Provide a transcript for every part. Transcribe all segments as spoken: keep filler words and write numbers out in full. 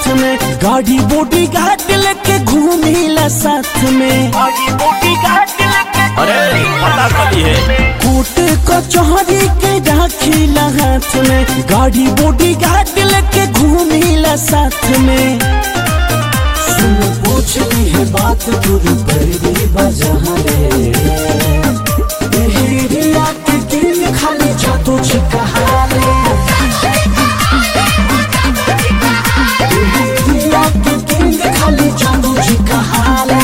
में, गाड़ी body guard लेके घूमिला साथ में, गाड़ी बॉडी गार्ड लेके अरे पता कली है कोट कचहरी के राखीला हाथ में, गाड़ी बॉडी गार्ड लेके घूमिला साथ में। सुन पूछली है बात तुर पर बजा रे, एहिरिया के दिल खाली जातो छिकहा रे, एहिरिया के दिल खाली जातो छिकहा रे।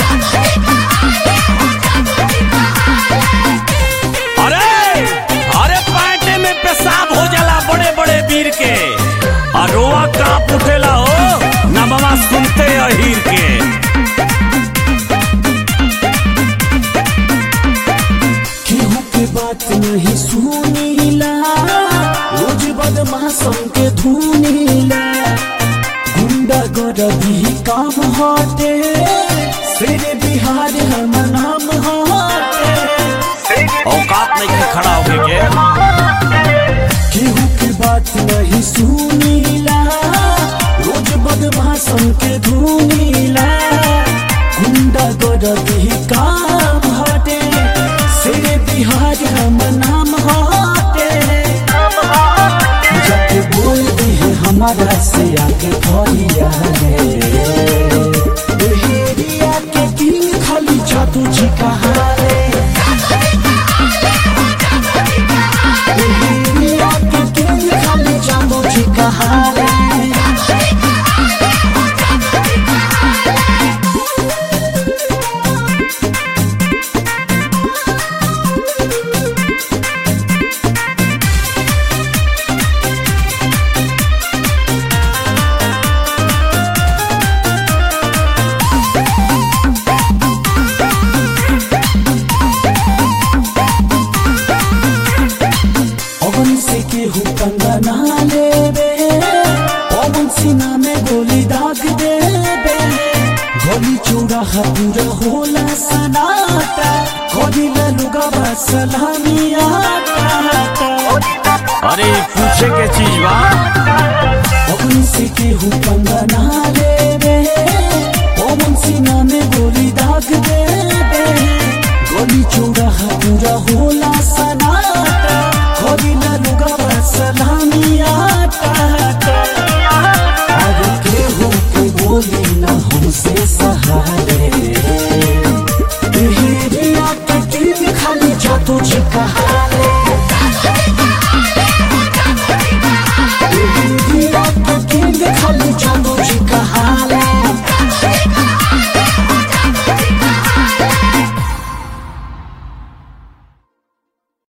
अरे अरे पार्टी में पेशाब हो जाला बड़े बड़े वीर के, और रोआ कांप उठेला हो नमवा सुनते अहीर के। केहू के बात नहीं सुनीला, रोज बदमाशन के धुनीला, गुंडा गर्दी काम हटे, शेरे बिहार हम नाम हटे, औकात नहीं के खड़ा होके के। केहू के बात नहीं सुनीला, रोज बदमाशन के धुनीला, गुंडा गर्दी काम हटे, शेरे बिहार हम नाम हटे। जब बोलते हैं हमारा से आके भरिया रे, एहिरिया के दिल खाली जादू जी कहा रे, एहिरिया के दिल खाली जादू जी कहा रे। पवन से केहू पंगा ना लेबे, पवन सीना में गोली दाग देबे, गोली चौराहा पूरा होला सनाटा, गोली लुगावा सलामी आटा। अरे पूछे के चीज बा, पवन से केहू पंगा ना लेबे, पवन सीना में गोली दाग देबे, गोली चौराहा पूरा होला सनाटा, गोली लुगावा सलामी आटा। और केहू के गोली ना हमसे सहारे, एहिरिया के दिल खाली जातो छिकहा रे, एहिरिया के दिल खाली जातो छिकहा रे।